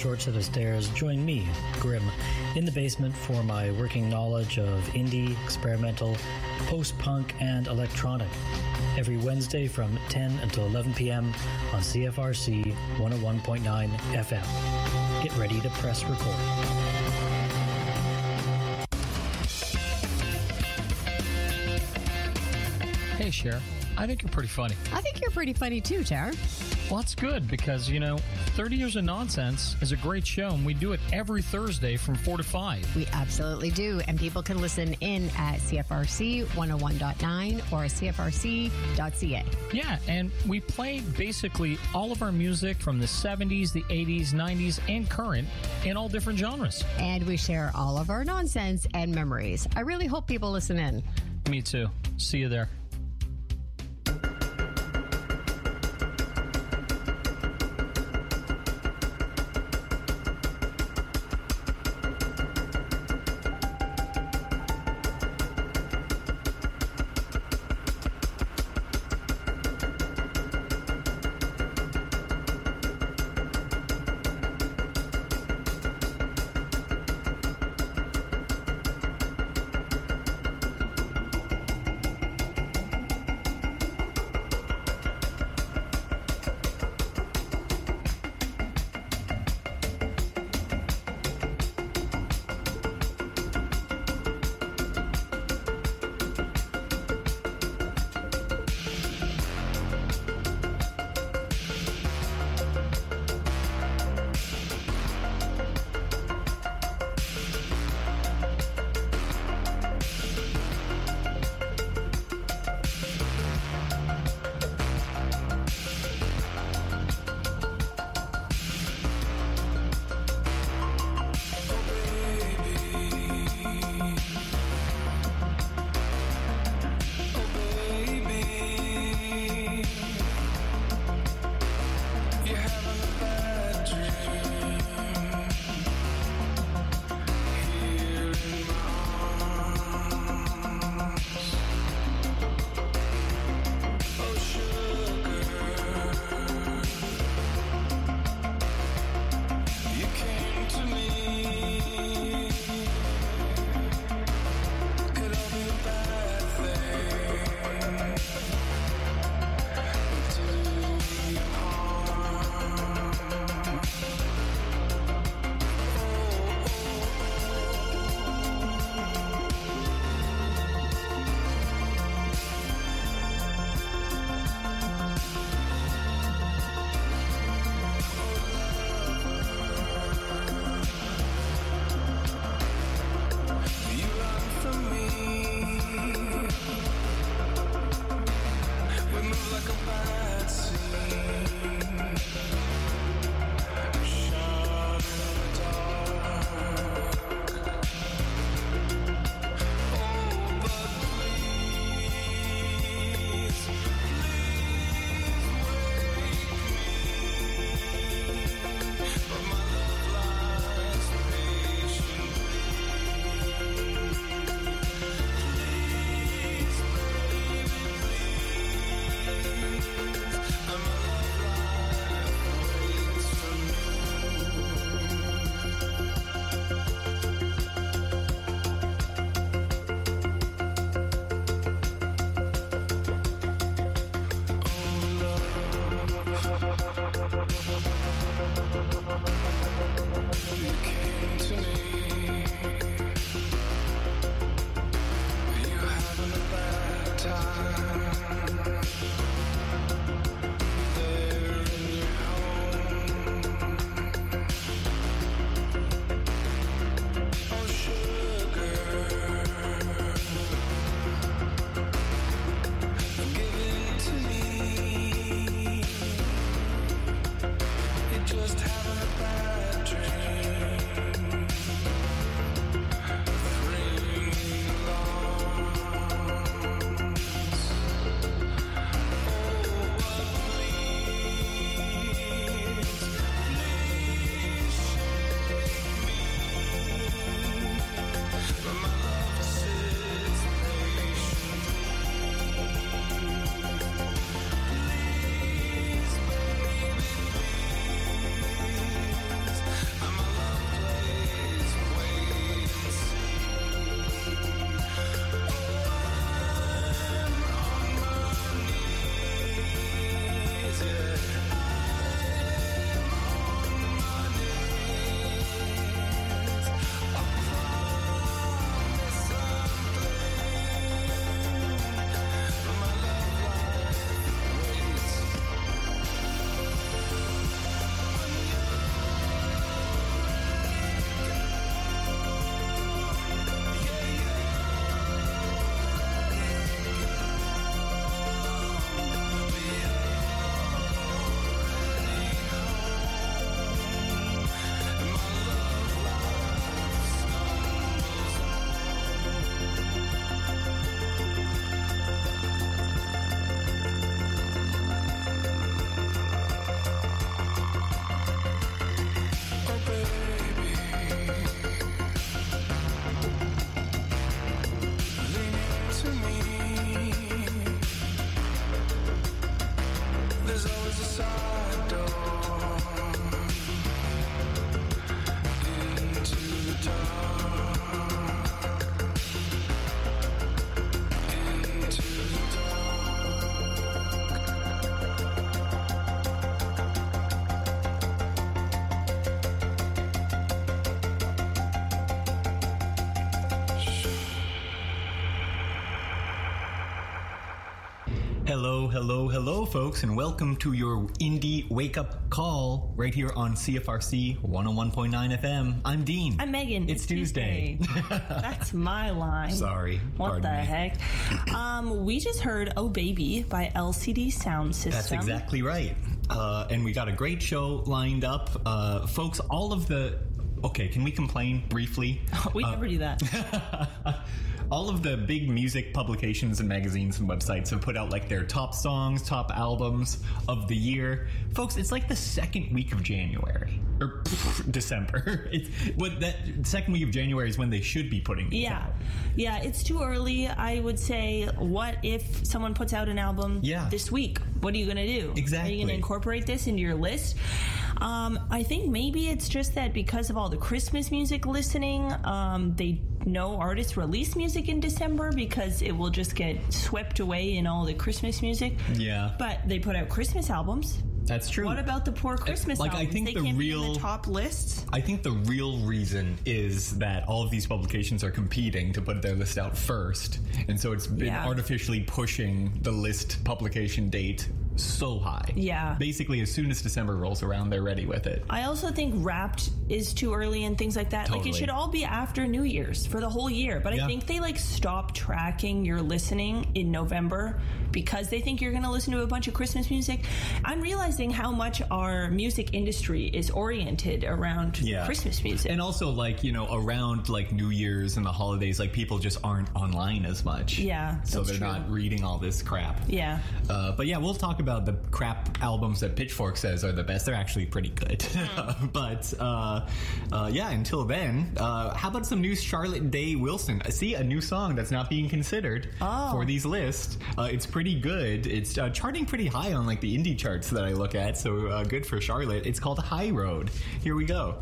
short set of stairs, join me, Grim, in the basement for my working knowledge of indie, experimental, post-punk, and electronic. Every Wednesday from 10 until 11 p.m. on CFRC 101.9 FM. Get ready to press record. Hey, Cher. I think you're pretty funny. I think you're pretty funny too, Cher. Well, that's good because, 30 Years of Nonsense is a great show, and we do it every Thursday from 4 to 5. We absolutely do. And people can listen in at CFRC 101.9 or CFRC.ca. Yeah, and we play basically all of our music from the 70s, the 80s, 90s, and current in all different genres. And we share all of our nonsense and memories. I really hope people listen in. Me too. See you there. there's always a side door into the dark, into the Hello, folks, and welcome to your Indie Wake-Up Call right here on CFRC 101.9 FM. I'm Dean. I'm Megan. It's Tuesday. That's my line. Sorry. What the heck? We just heard Oh Baby by LCD Sound System. That's exactly right. And we got a great show lined up. Folks, all of the... Okay, can we complain briefly? We never do that. All of the big music publications and magazines and websites have put out like their top songs, top albums of the year. Folks, it's like the second week of January. Or December. That second week of January is when they should be putting these out. Yeah, it's too early. I would say, what if someone puts out an album this week? What are you going to do? Exactly. Are you going to incorporate this into your list? I think maybe it's just that because of all the Christmas music listening, they know artists release music in December because it will just get swept away in all the Christmas music. Yeah. But they put out Christmas albums. That's true. What about the poor Christmas albums? I think they can't be in the top lists? I think the real reason is that all of these publications are competing to put their list out first. And so it's been artificially pushing the list publication date so high. Yeah. Basically, as soon as December rolls around, they're ready with it. I also think Wrapped is too early and things like that. Totally. Like, it should all be after New Year's for the whole year. But I think they, stop tracking your listening in November because they think you're going to listen to a bunch of Christmas music. I'm realizing how much our music industry is oriented around Christmas music. And also, around, New Year's and the holidays, people just aren't online as much. Yeah, so they're not reading all this crap. Yeah. But we'll talk about the crap albums that Pitchfork says are the best. They're actually pretty good. But until then, how about some new Charlotte Day Wilson? See, a new song that's not being considered for these lists. It's pretty good. It's charting pretty high on the indie charts that I look at, so good for Charlotte. It's called High Road. Here we go.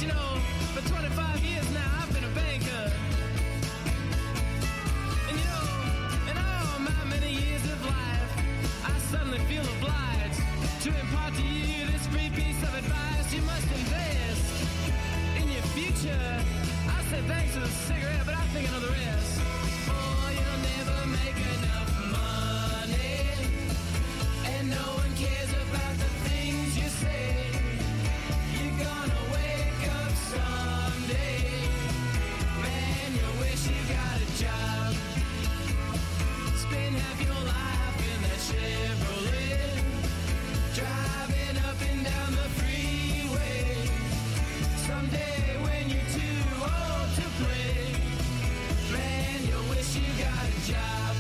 you know, for 25 years now, I've been a banker. And you know, in all my many years of life, I suddenly feel obliged to impart to you this free piece of advice. You must invest in your future. I said thanks for the cigarette, but I think I know the rest. Oh, you'll never make enough money, and no one cares about the things you say. You're gonna wake up someday, man, you wish you got a job. Spend half your life in that Chevrolet, driving up and down the freeway. Someday when you're too old to play, man, you wish you got a job.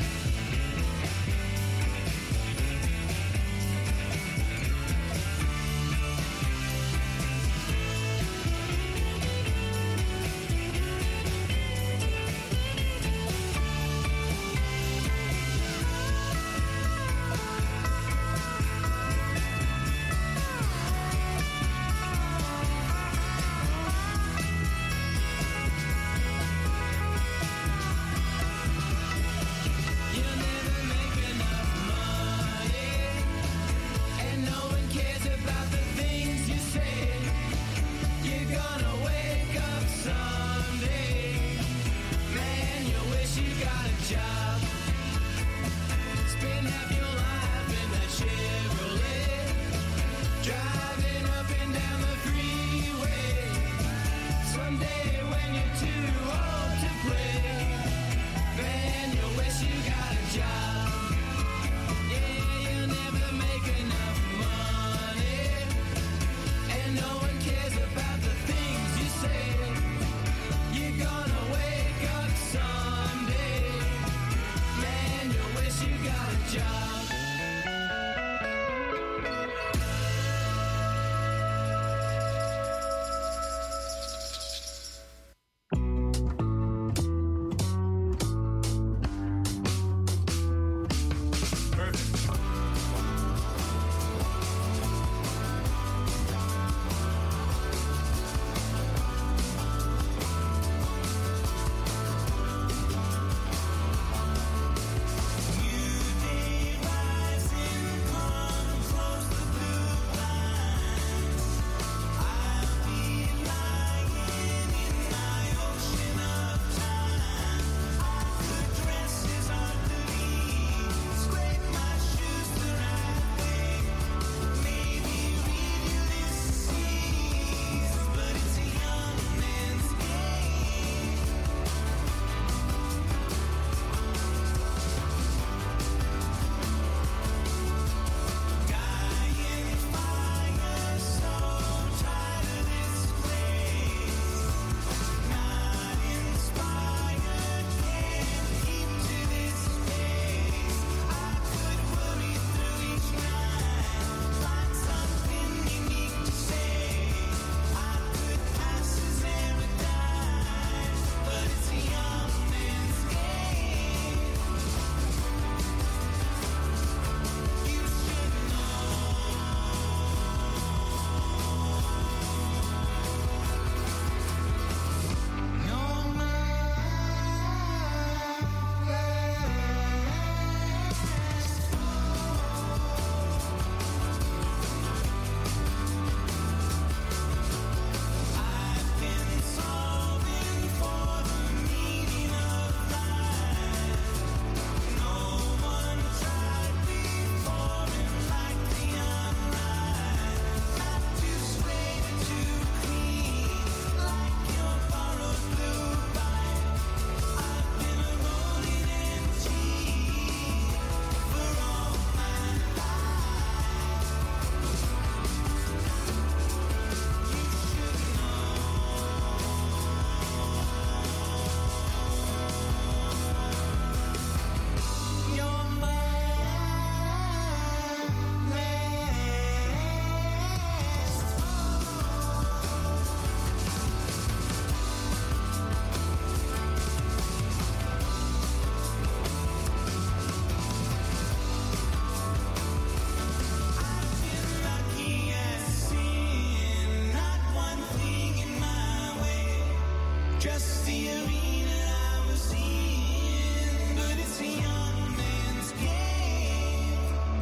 just the arena I was in, but it's a young man's game.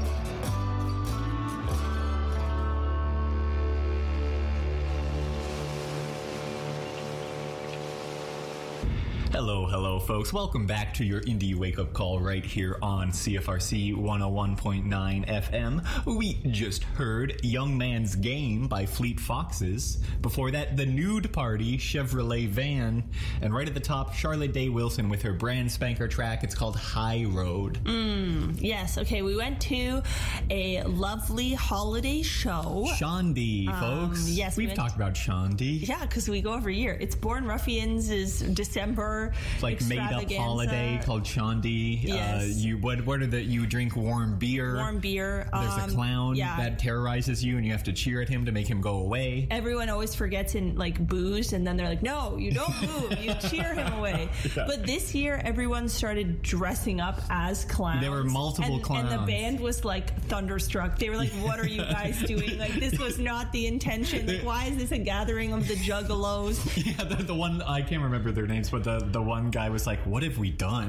Hello, folks. Welcome back to your Indie Wake-Up Call right here on CFRC 101.9 FM. We just heard Young Man's Game by Fleet Foxes. Before that, The Nude Party, Chevrolet Van. And right at the top, Charlotte Day Wilson with her brand spanker track. It's called High Road. Yes. Okay. We went to a lovely holiday show. Shandi, folks. yes, we We've went- talked about Shandi. Yeah, because we go every year. It's Born Ruffians is December Like made up extravaganza. holiday called Shandi. Yes. You drink warm beer. Warm beer. There's a clown yeah. that terrorizes you, and you have to cheer at him to make him go away. Everyone always forgets in like booze, and then they're like, "No, you don't boo. You cheer him away." But this year, everyone started dressing up as clowns. There were multiple and clowns. and the band was like thunderstruck. They were like, "What are you guys doing? Like, this was not the intention. Like, why is this a gathering of the Juggalos?" Yeah, the one, I can't remember their names, but the one guy was like, "What have we done?"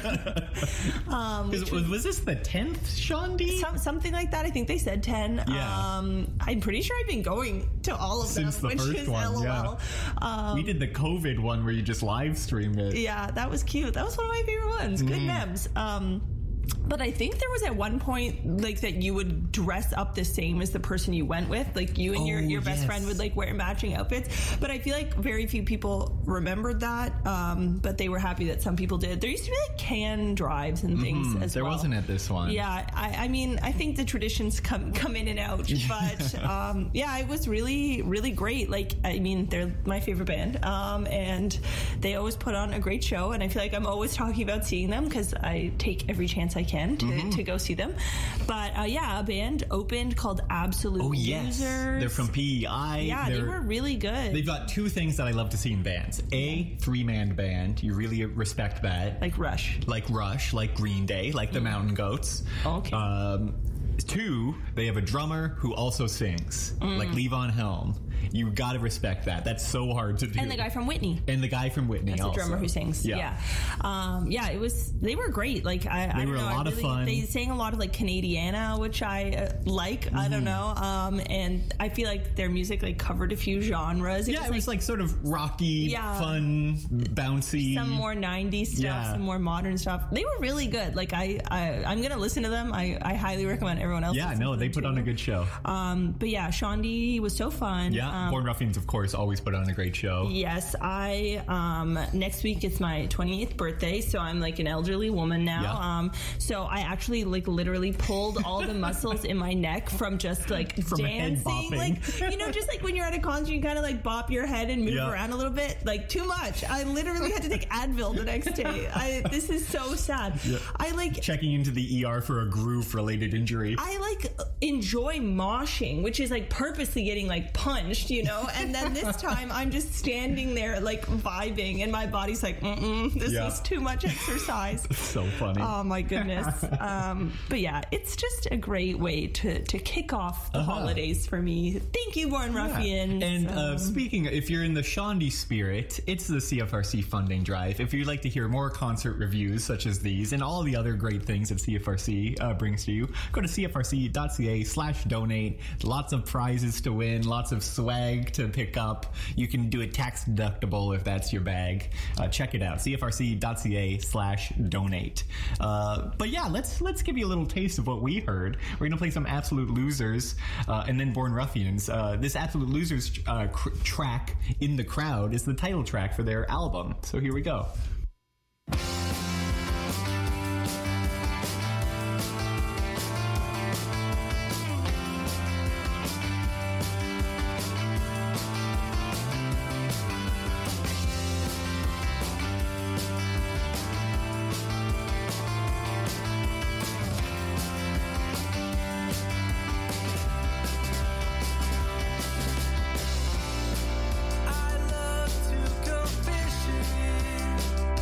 Was this the 10th Shandi? Something like that. I think they said 10. Yeah. I'm pretty sure I've been going to all of Since them, the which first is one, LOL. yeah. We did the COVID one where you just live stream it. Yeah, that was cute. That was one of my favorite ones. Good memes. But I think there was at one point like that you would dress up the same as the person you went with. Like you and your best yes. friend would like wear matching outfits. But I feel like very few people remembered that. But they were happy that some people did. There used to be like can drives and things as There well. wasn't at this one. Yeah, I mean, I think the traditions come in and out, but yeah, it was really, really great. Like, I mean, they're my favorite band, and they always put on a great show, and I feel like I'm always talking about seeing them because I take every chance I can to go see them. But yeah, a band opened called Absolute Oh, yes. Losers. They're from PEI. Yeah, they were really good. They've got two things that I love to see in bands. A, three-man band. You really respect that. like Rush. Like Rush, like Green Day, like the Mountain Goats. Okay. Two, they have a drummer who also sings, like Levon Helm. You gotta respect that. That's so hard to do. And the guy from Whitney. And the guy from Whitney That's also. the drummer who sings. Yeah. Yeah. It was. They were great. Like I don't were a know. lot of fun. They sang a lot of like Canadiana, which I like. I don't know. And I feel like their music like covered a few genres. It was like sort of rocky, Yeah. fun, bouncy. some more 90s stuff, Yeah. some more modern stuff. They were really good. Like I'm gonna listen to them. I highly recommend everyone else. Yeah, listen no, to they them put too. on a good show. But yeah, Shandi was so fun. Yeah, Born Ruffians, of course, always put on a great show. Yes, I next week it's my 28th birthday, so I'm like an elderly woman now. Yeah. So I actually like literally pulled all the muscles in my neck from just like From head dancing. bopping. Like just like when you're at a concert, you kind of like bop your head and move Yeah. around a little bit. Like too much. I literally had to take Advil the next day. This is so sad. Yeah. I like. Checking into the ER for a groove-related injury. I like enjoy moshing, which is like purposely getting like punched, and then this time I'm just standing there like vibing and my body's like, this Yeah. is too much exercise. So funny. Oh my goodness. But yeah, it's just a great way to kick off the holidays for me. Thank you, Born Ruffians. And speaking, if you're in the Shandi spirit, it's the CFRC funding drive. If you'd like to hear more concert reviews such as these and all the other great things that CFRC brings to you, go to cfrc.ca/donate. Lots of prizes to win, lots of swag to pick up. You can do it tax deductible if that's your bag. Check it out, cfrc.ca/donate. But yeah, let's give you a little taste of what we heard. We're gonna play some Absolute Losers and then Born Ruffians. This Absolute Losers track, In the Crowd, is the title track for their album. So here we go. I love to go fishing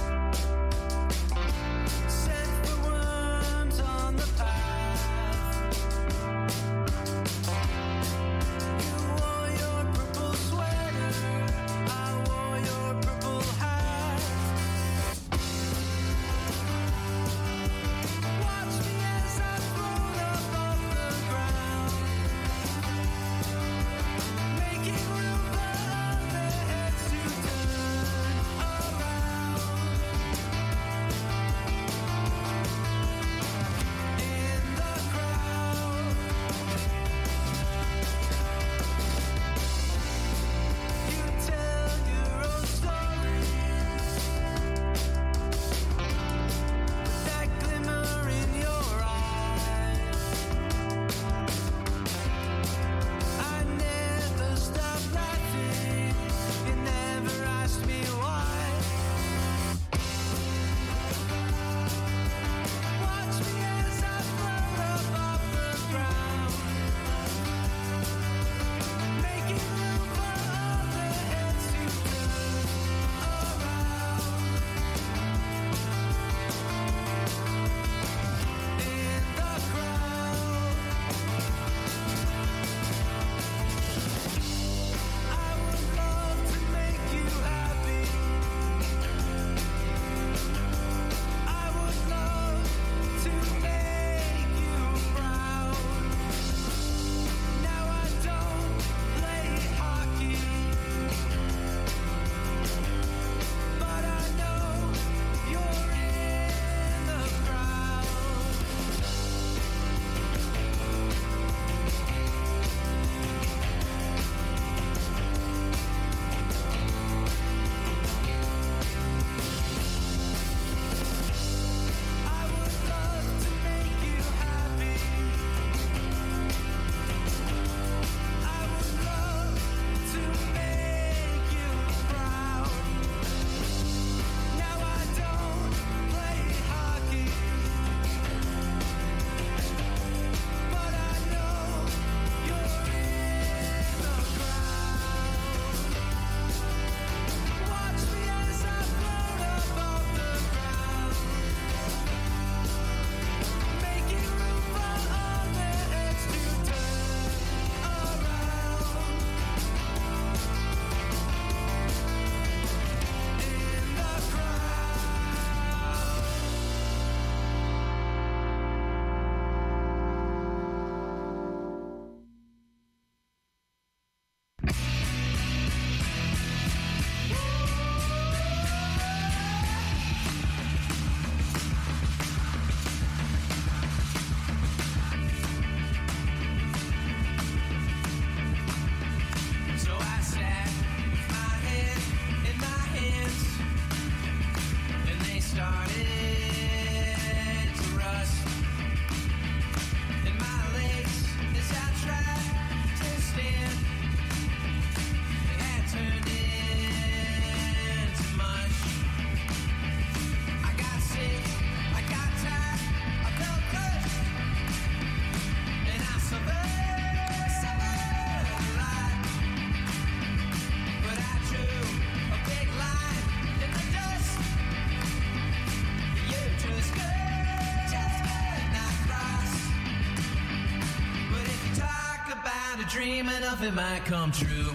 dream enough it might come true.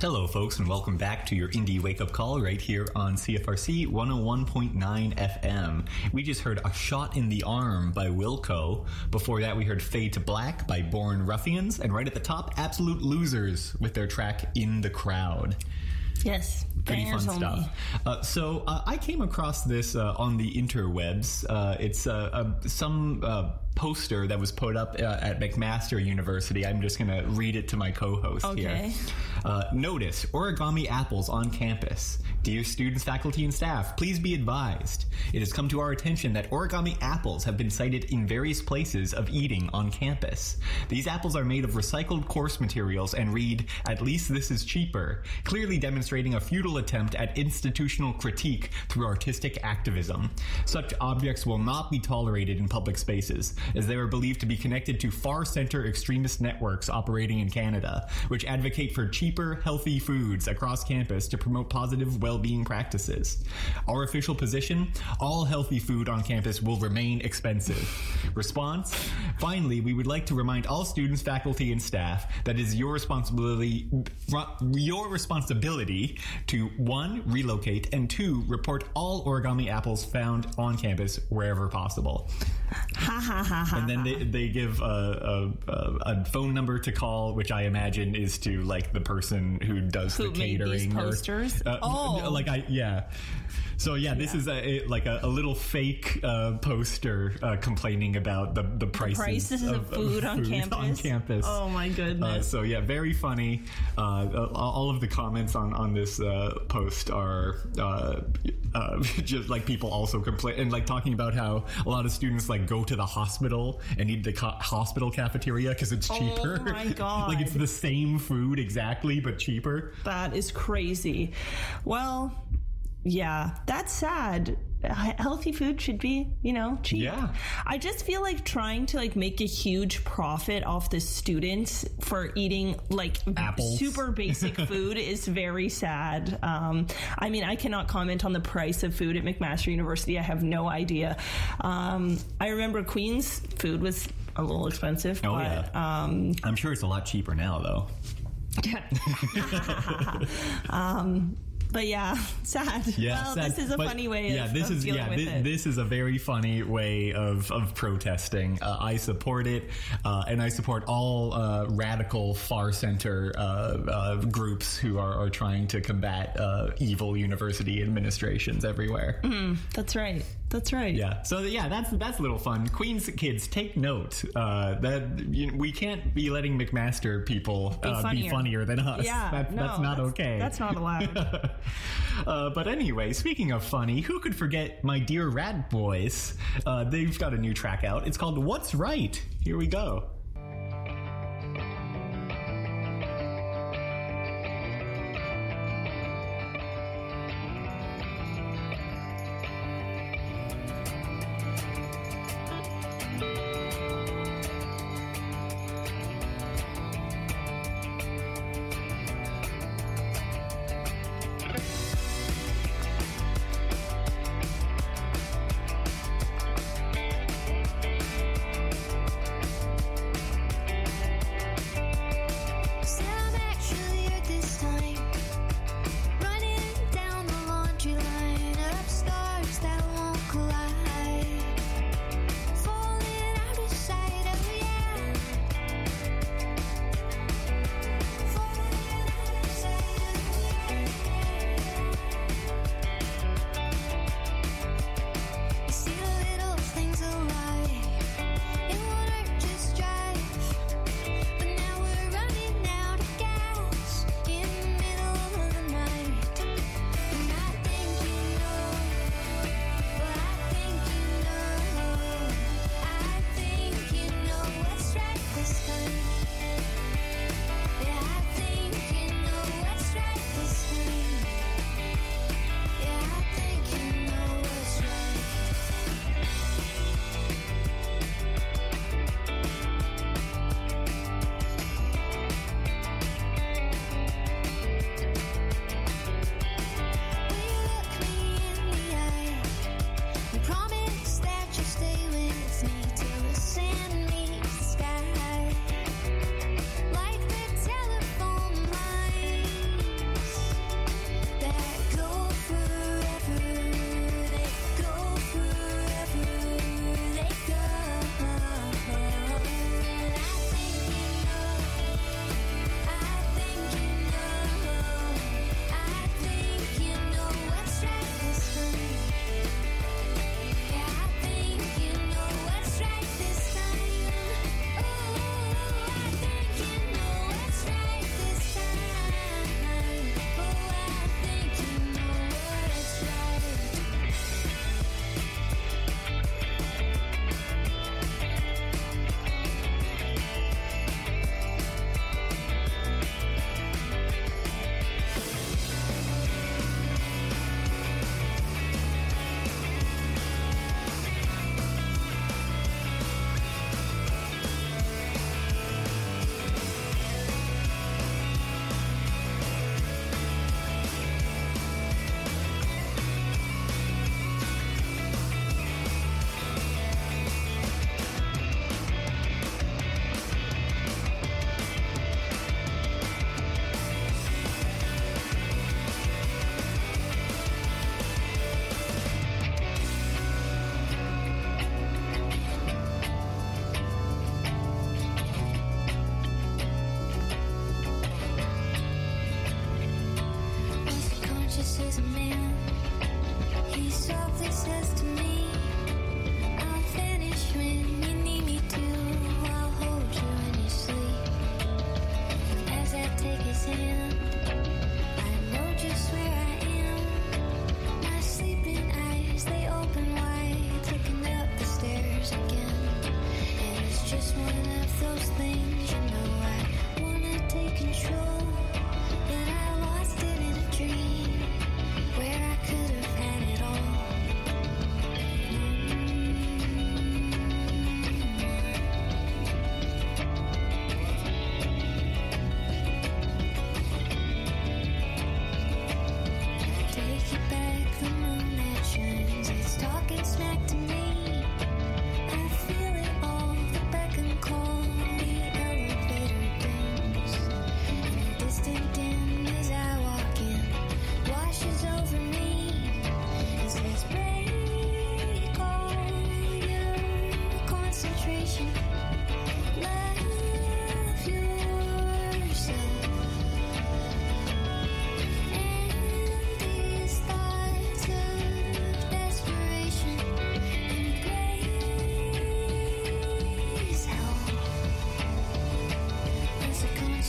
Hello, folks, and welcome back to your Indie Wake-Up Call right here on CFRC 101.9 FM. We just heard A Shot in the Arm by Wilco. Before that, we heard Fade to Black by Born Ruffians. And right at the top, Absolute Losers with their track In the Crowd. Yes. Pretty fun Bangers stuff. So I came across this on the interwebs. It's some poster that was put up at McMaster University. I'm just going to read it to my co-host here. Notice, origami apples on campus. Dear students, faculty, and staff, please be advised. It has come to our attention that origami apples have been cited in various places of eating on campus. These apples are made of recycled course materials and read, "At least this is cheaper," clearly demonstrating a futile attempt at institutional critique through artistic activism. Such objects will not be tolerated in public spaces, as they are believed to be connected to far-center extremist networks operating in Canada, which advocate for cheaper, healthy foods across campus to promote positive well-being practices. Our official position: all healthy food on campus will remain expensive. Response: finally, we would like to remind all students, faculty, and staff that it is your responsibility to 1. relocate, and 2. report all origami apples found on campus wherever possible. And then they give a phone number to call, which I imagine is to like the person who does the catering. These posters? So this is a little fake poster complaining about the prices of food on campus. Oh my goodness! Very funny. All of the comments on this post are just like people also complain and like talking about how a lot of students like go to the hospital and eat the hospital cafeteria because it's cheaper. Oh my god! Like it's the same food exactly but cheaper. That is crazy. Well, yeah, that's sad. Healthy food should be, cheap. Yeah. I just feel like trying to like make a huge profit off the students for eating like apples. Super basic food is very sad. I cannot comment on the price of food at McMaster University. I have no idea. I remember Queen's food was a little expensive. I'm sure it's a lot cheaper now though. But yeah, sad. Yeah, well, sad. This is a funny way of dealing with it. This is a very funny way of protesting. I support it, and I support all radical far center groups who are trying to combat evil university administrations everywhere. That's right. That's right. Yeah. So that's a little fun. Queens kids, take note that we can't be letting McMaster people be funnier than us. Yeah, that's not okay. That's not allowed. But anyway, speaking of funny, who could forget my dear Rat Boys? They've got a new track out. It's called What's Right? Here we go.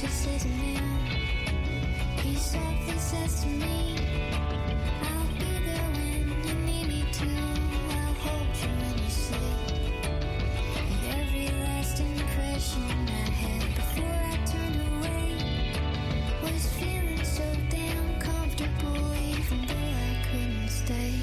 just as a man. He softly says to me, I'll be there when you need me to. I'll hold you when you sleep. And every last impression I had before I turned away was feeling so damn comfortable, even though I couldn't stay.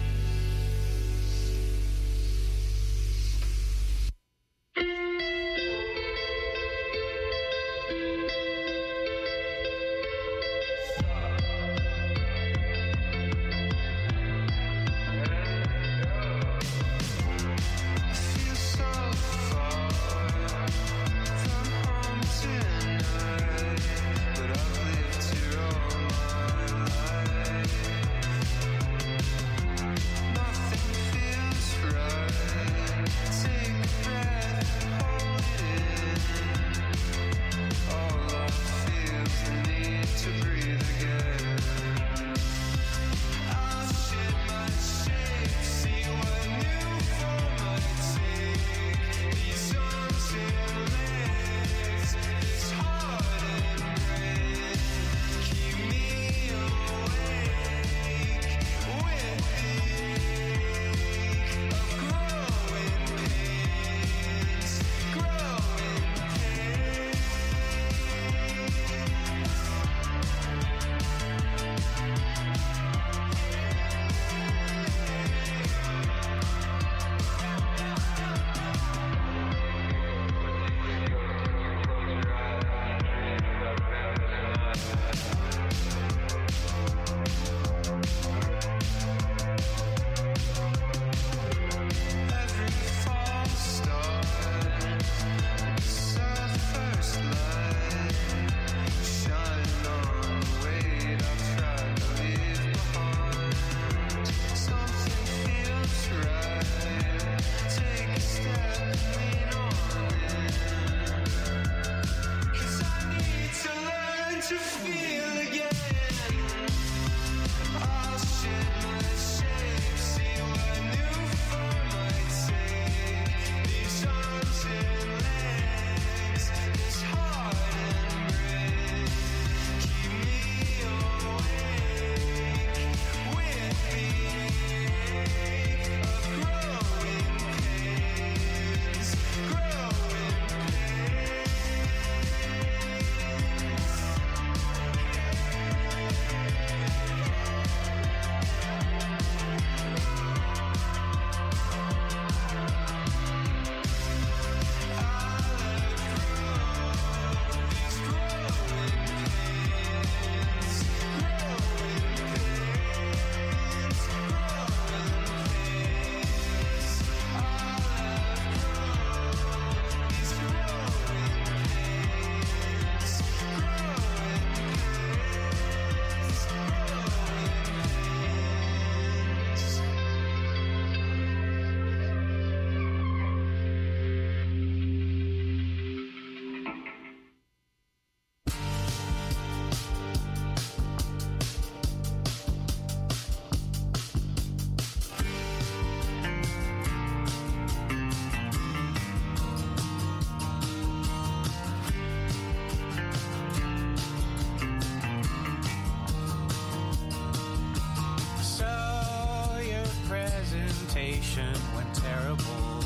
Went terrible.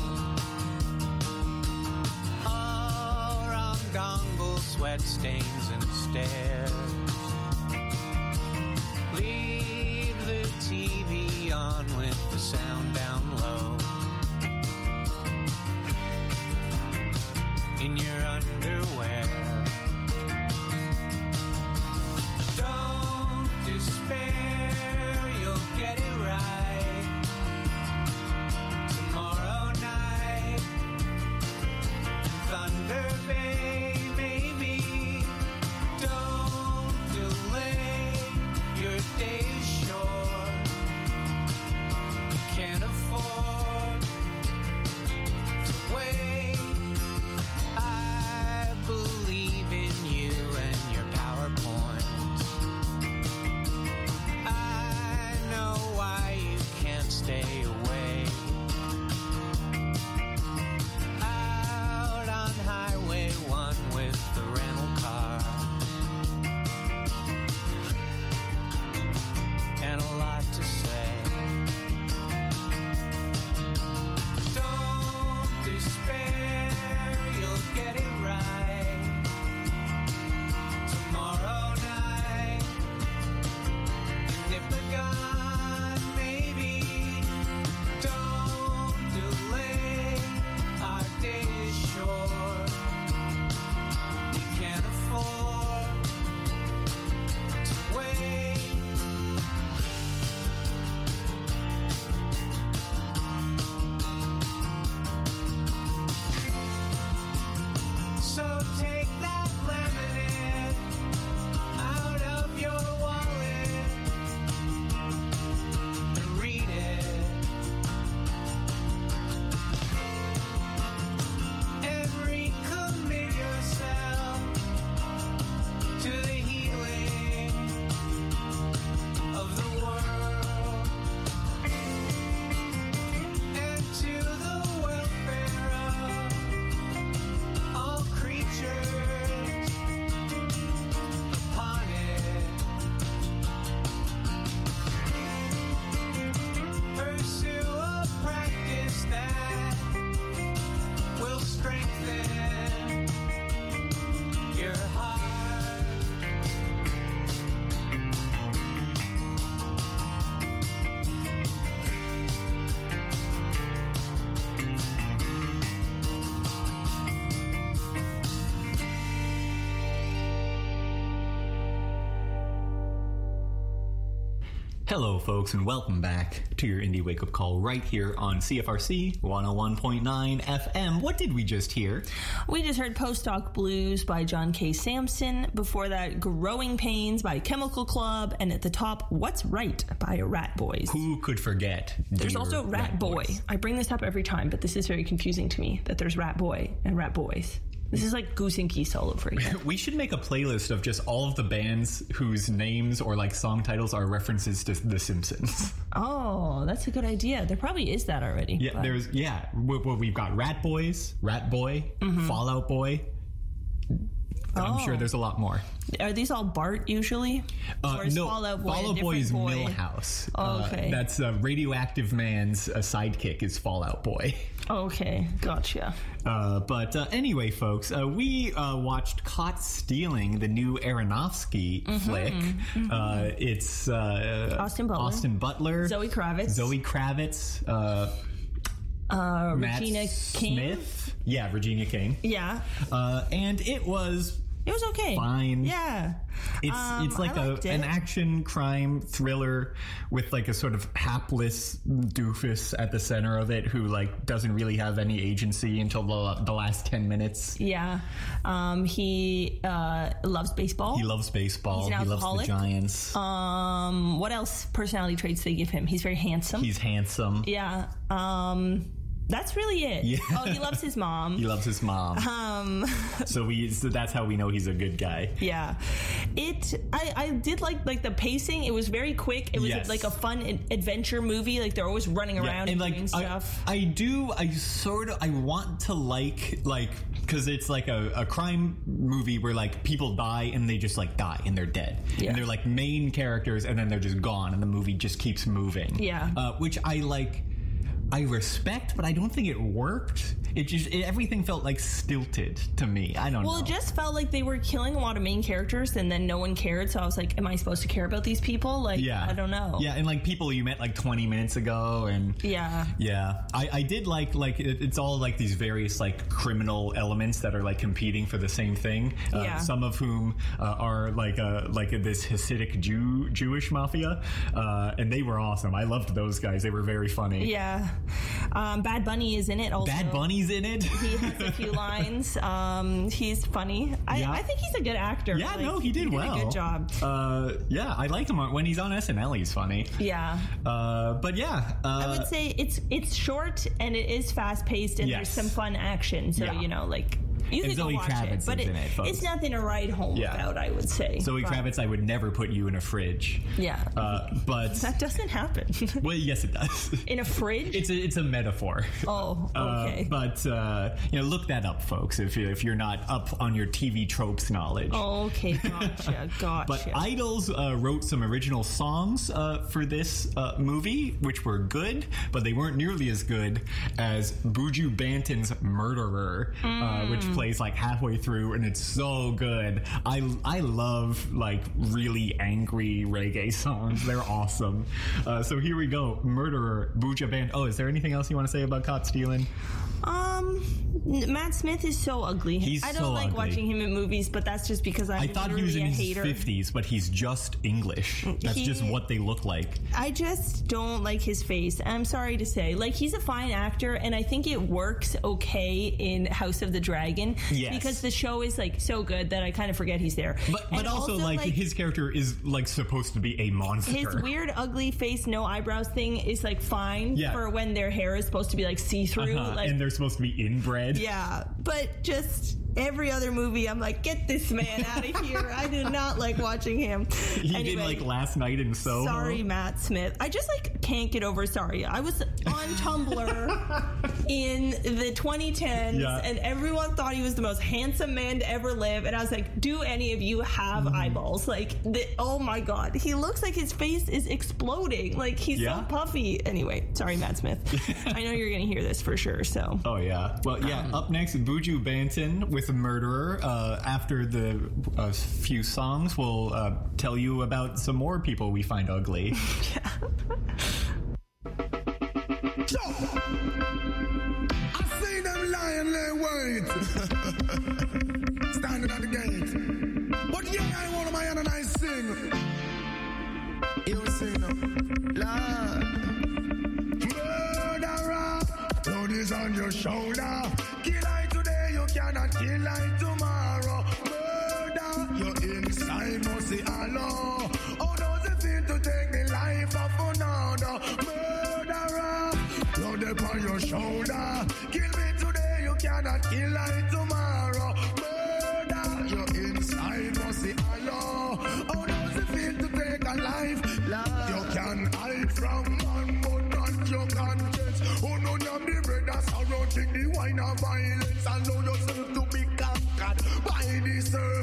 All wrong dongle, sweat stains and stares. Leave the TV on with the sound down low. In your underwear. Don't despair, you'll get it right. Thunder Bay, maybe. Don't delay your days short. You can't afford to wait. I believe in you and your PowerPoint. I know why you can't stay away. Highway Hello, folks, and welcome back to your Indie Wake Up Call right here on CFRC 101.9 FM. What did we just hear? We just heard Post Doc Blues by John K. Samson. Before that, Growing Pains by Chemical Club. And at the top, What's Right by Rat Boys. Who could forget? There's dear also Rat Boy. Boys? I bring this up every time, but this is very confusing to me that there's Rat Boy and Rat Boys. This is like Goose and Geese all over again. We should make a playlist of just all of the bands whose names or like song titles are references to The Simpsons. Oh, that's a good idea. There probably is that already. Yeah, well, we've got Rat Boys, Rat Boy, Fallout Boy. I'm sure there's a lot more. Are these all Bart usually? Or is No, Fallout Boy Fallout a Boy is different boy? Millhouse. Okay. That's Radioactive Man's sidekick is Fallout Boy. Okay, gotcha. But anyway, folks, we watched Caught Stealing, the new Aronofsky flick. It's Austin Butler, Zoe Kravitz, Matt Regina King. Smith. Yeah, Regina King. Yeah. And it was okay. fine. Yeah. It's like I liked it. an action crime thriller with like a sort of hapless doofus at the center of it who like doesn't really have any agency until the last 10 minutes. Yeah. He loves baseball. He loves baseball. He's an He loves the alcoholic. Giants. What else personality traits they give him? He's very handsome. He's handsome. Yeah. That's really it. Yeah. Oh, he loves his mom. He loves his mom. So that's how we know he's a good guy. Yeah. I did like the pacing. It was very quick. It was Yes. like a fun adventure movie. Like they're always running around and like doing stuff. I want to like because it's like a crime movie where like people die and they just like die and they're dead. Yeah. And they're like main characters and then they're just gone and the movie just keeps moving. Yeah. Which I respect, but I don't think it worked. Everything felt like stilted to me. I don't know. Well, it just felt like they were killing a lot of main characters and then no one cared. So I was like, am I supposed to care about these people? Like, Yeah. I don't know. Yeah, and like people you met like 20 minutes ago and Yeah. yeah. I did like it's all like these various like criminal elements that are like competing for the same thing. Yeah. Some of whom are like this Hasidic Jewish mafia, and they were awesome. I loved those guys. They were very funny. Yeah. Bad Bunny is in it also. Bad Bunny's in it. He has a few lines. He's funny. I think he's a good actor. Yeah, no, he did well. A good job. Yeah, I like him when he's on SNL. He's funny. Yeah. But yeah, I would say it's short and it is fast paced and Yes. there's some fun action. So Yeah. you And could go Zoe watch Kravitz it, but is in it, folks. it's nothing to ride home Yeah. without. I would say. Zoe But- Kravitz, I would never put you in a fridge. Yeah. But That doesn't happen. well, yes, it does. In a fridge. It's a metaphor. Oh, okay. But look that up, folks. If you're not up on your TV tropes knowledge. Okay, gotcha. But Idols wrote some original songs for this movie, which were good, but they weren't nearly as good as Buju Banton's "Murderer," which plays like halfway through, and it's so good. I love like really angry reggae songs. They're awesome. So here we go, "Murderer," Buju Banton. Oh, is there anything else you want to say about Caught Stealing? Matt Smith is so ugly. I don't so like ugly. watching him in movies, but that's just because I thought he was in a his hater. 50s, but he's just English. That's just what they look like. I just don't like his face. I'm sorry to say. Like, he's a fine actor, and I think it works okay in House of the Dragon. Yes. Because the show is, like, so good that I kind of forget he's there. But And also, like, his character is, like, supposed to be a monster. his weird, ugly face, no eyebrows thing is, like, fine Yeah. for when their hair is supposed to be, like, see-through. Like, and they're supposed to be inbred. yeah, but just every other movie, I'm like, get this man out of here. I do not like watching him. He did, like, Last Night in Soho. Sorry, Matt Smith. I just, like, can't get over sorry. I was on Tumblr in the 2010s, Yeah. and everyone thought he was the most handsome man to ever live, and I was like, do any of you have eyeballs? Like, oh my god, he looks like his face is exploding. Like, he's Yeah. so puffy. Anyway, sorry, Matt Smith. I know you're gonna hear this for sure, so. Oh, yeah. Well, yeah, up next, Buju Banton with "Murderer." After the few songs, we'll tell you about some more people we find ugly. I see them lying there wait. Standing at the gate. But yeah, I want my hand and I sing. You sing. shoulder. Kill I today, you cannot kill I tomorrow. Murder, your inside must say Allah. How does it feel to take the life of another? Murderer, blood upon your shoulder. Kill me today, you cannot kill I tomorrow. Murder, your inside must say Allah. How does it feel to take a life? You can hide from man, but not your conscience. Oh no, you're the bread that's surrounding the wine of violence. Allow yourself to be conquered by the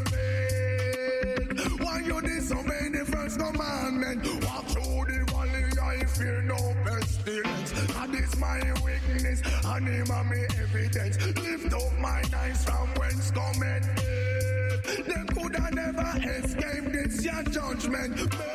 serpent. Why you disobey the first commandment? Walk through the valley, I fear no pestilence. And this my weakness, and him and me evidence. Lift up my eyes from whence cometh death. Them could have never escaped this your judgment.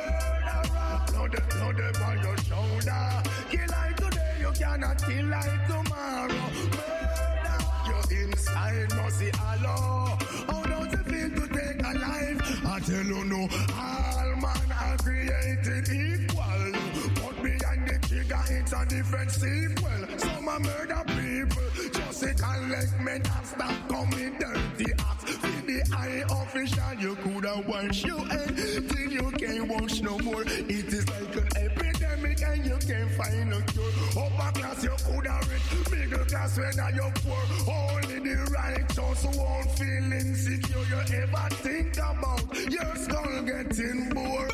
Blood upon your shoulder. Kill I today, you cannot kill I tomorrow. Murder, your inside must see Allah. How does it feel to take a life? I tell you no, all man are created equal. But behind the trigger, it's a different sequel. Some are murder people, just a collect men and stop coming dirty acts. With the eye official, you could have washed your head till you can't wash no more. It is like an epidemic and you can't find a cure. Upper class you could have rich, middle class when you're poor. Only the righteous won't feel insecure. You ever think about your skull getting bored?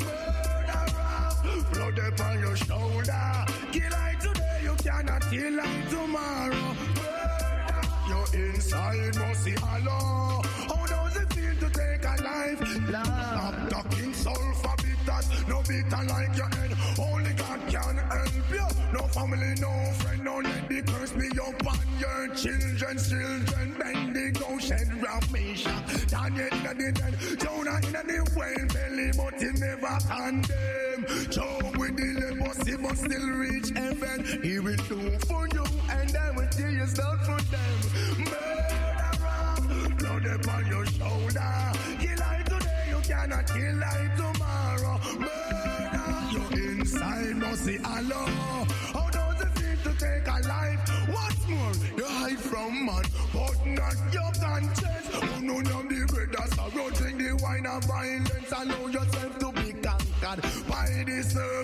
Murderer, blood upon your shoulder. Kill I today, you cannot kill I tomorrow. Murder, your inside must see Allah. How does it feel to take a life? Stop talking sulfur bitters, no bitter like your head. Only God can help you. No family, no friend, no let the curse be upon your children's children. Bend the ocean, round Meshach, Daniel in the dead, Jonah in the whale belly, but he never condemn. Job with the leprosy, but still reach heaven. He will do for you, and I will tell you not for them. Murderer, blood upon your shoulder. Kill I today, you cannot kill I tomorrow. Murder, your inside must see Allah. How does it feel to take a life? What's more, you hide from man, but not your conscience. Oh no, you're the bread that's surrounding the wine of violence. Allow yourself to be conquered by the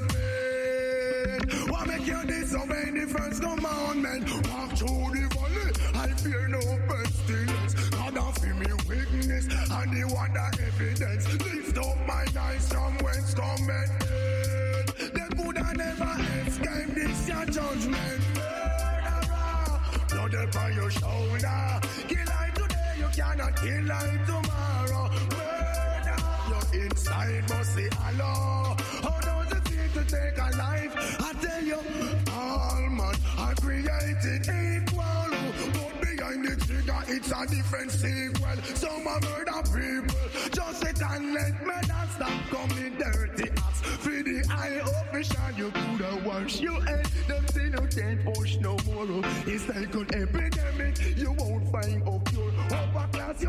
serpent. What make you disobey the first commandment? Walk through the valley, I fear no pestilence. God of me weakness, and the wonder evidence. Lift up my eyes from whence cometh death. They could have never escaped this your judgment. Murderer, blood upon your shoulder. Kill I today, you cannot kill I tomorrow. Murder, your inside must say Allah. How does it feel to take a life? I tell you, all man are created equal. But behind the trigger, it's a different sequel. Some are murder people, just sit and let me not stop coming dirty acts. For the eye official, you could have washed your head. Them say you can't wash no more. It's like an epidemic, you won't find a cure. Upper class,